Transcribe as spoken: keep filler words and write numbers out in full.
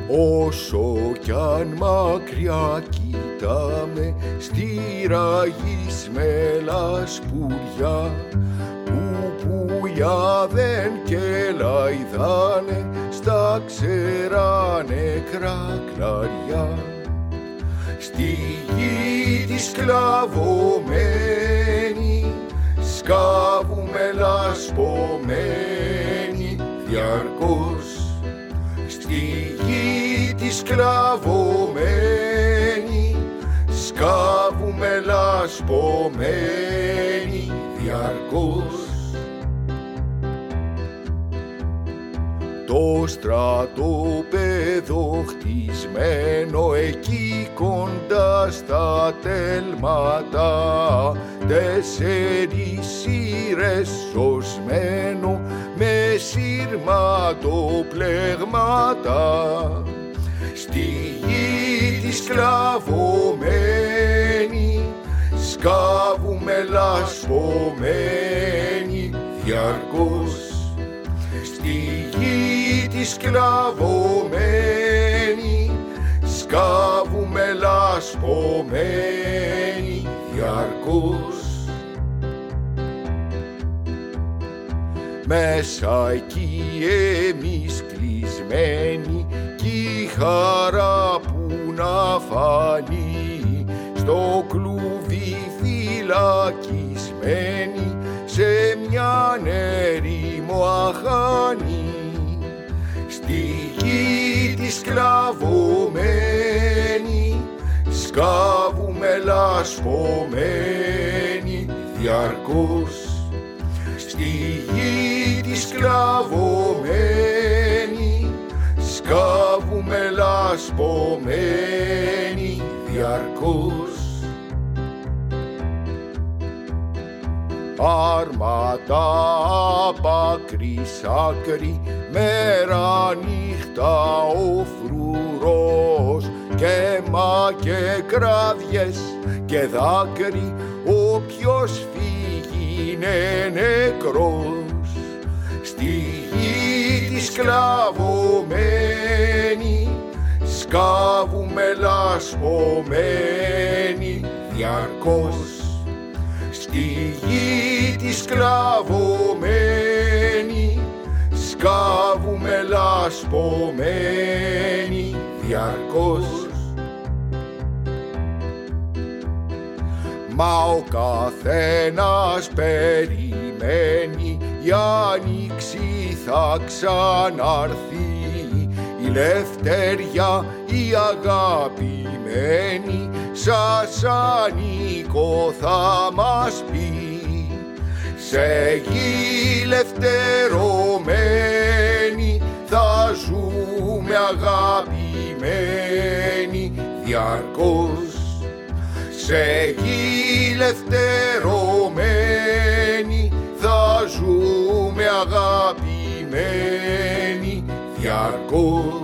Όσο κι αν μακριά κοιτάμε στη ραγισμένα λασπουριά, που πουλιά δεν κελαϊδάνε στα ξερά νεκρά κλαριά. Στη γη τη σκλαβωμένη σκάβουμε λασπωμένοι διαρκώς. Στη γη τη σκλαβωμένη σκάβουμε λασπωμένοι διαρκώς. Το στρατόπεδο χτισμένο εκεί κοντά στα τέλματα, τέσσερις σύρες σωσμένο με σύρματοπλεγμάτα. Στη γη τη σκλαβωμένη σκάβουμε λασπωμένοι διαρκώς. Στη γη τη σκλαβωμένη σκάβουμε λασπωμένοι διαρκώς. Μέσα εκεί εμείς κλεισμένοι κι η χαρά που να φανεί, στο κλουβί φυλακισμένοι σε μια έρημο αχάνη. Στη γη τη σκλαβωμένη σκάβουμε λασπωμένοι διαρκώς. Στη γη τη σκλαβωμένη σκάβουμε λασπωμένοι διαρκώς. Άρματα απ' άκρη σ' άκρη, μέρα νύχτα ο φρουρός, και μα και κραυγές και δάκρυ, όποιος φύγει είναι νεκρός. Στη γη τη σκλαβωμένη σκάβουμε λασπωμένοι διαρκώς. Στη γη τη σκλαβωμένη σκάβουμε λασπωμένοι διαρκώς. Μα ο καθένας περιμένει, η άνοιξη θα ξαναρθεί, η λευτεριά η αγαπημένη σας ανήκω θα μας πει. Σε γη λευτερωμένη θα ζούμε αγαπημένοι διαρκώς. Σε γη λευτερωμένη θα ζούμε αγαπημένοι διαρκώς.